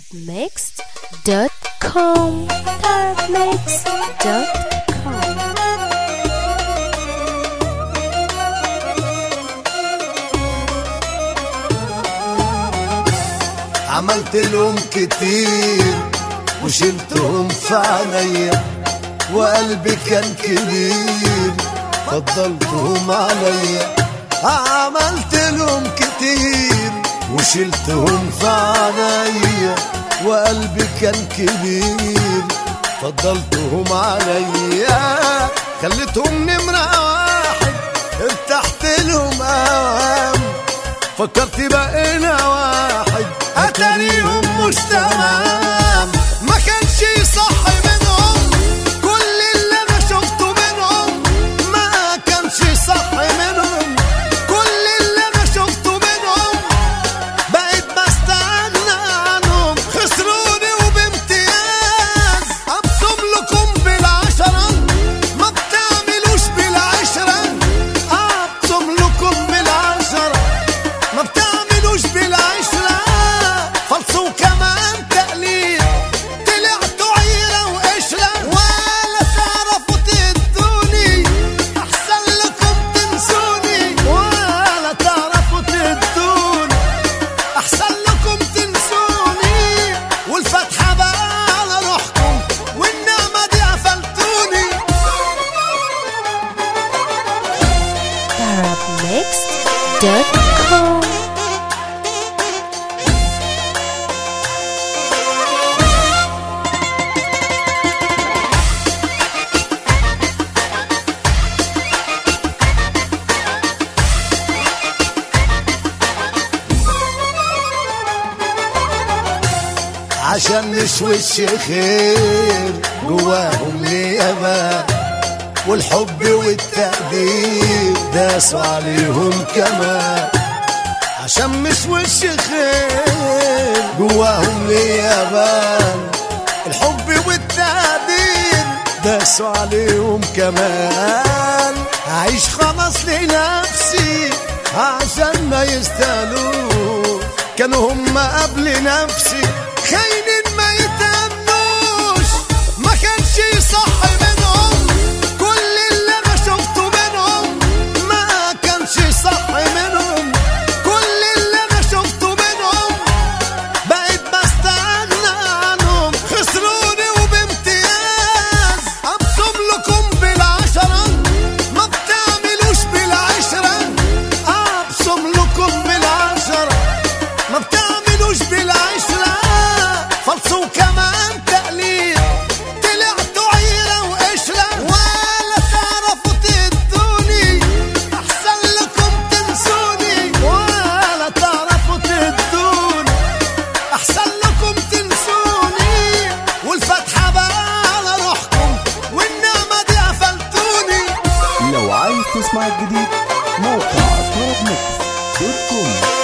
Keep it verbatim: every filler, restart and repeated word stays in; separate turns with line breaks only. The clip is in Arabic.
mixed dot com tarab mixed dot com.
عملت لهم كتير وشلتهم في عينيا وقلبي كان كبير فضلتهم عليا. عملت لهم كتير وشلتهم في عينيا وقلبي كان كبير فضلتهم عليا. خليتهم نمرة واحد ارتحت لهم اوام فكرت بقينا واحد اتاريهم مش تمام. ما كانش صح منهم كل اللي انا شفته منهم، ما كانش صح منهم كل اللي انا شفته منهم. بقيت بستغنى عنهم خسروني وبامتياز. ابصم لكم بالعشرة ما بتعملوش بالعشرة. ابصم لكم بالعشرة ما بتعملوش بالعشرة. فلسوا كمان تقليد طلعتوا عيرة وقشرة ولا تعرفوا تدوني. احسن لكم تنسوني ولا تعرفوا تدوني. احسن لكم تنسوني والفتحة بقى على روحكم والنعمة دي قفلتوني.
tarab mixed dot com.
عشان مش وش خير جواهم ليما والحب والتقدير داسوا عليهم كمان. عشان مش وش خير جواهم ليما الحب والتقدير داسوا عليهم كمان. عايش خلاص لنفسي عشان ما يستاهلوش. كانوا هم قبل نفسي خاينين ما يتأمنوش. ما كانش صح منهم كل اللي انا شفته منهم، ما كانش صح منهم كل اللي انا شفته منهم. بقيت بستغنى عنهم خسروني وبامتياز. ابصم لكم بالعشرة ما بتعملوش بالعشرة. ابصم لكم بالعشرة ما بتعملوش بالعشرة. فلسوا كمان تقليد طلعتوا عيرة وقشرة ولا تعرفوا تدوني. احسن لكم تنسوني ولا تعرفوا تدوني. احسن لكم تنسوني والفتحة بقى على روحكم والنعمة دي قفلتوني.
لو عايز تسمع الجديد موقع tarab mixed dot com.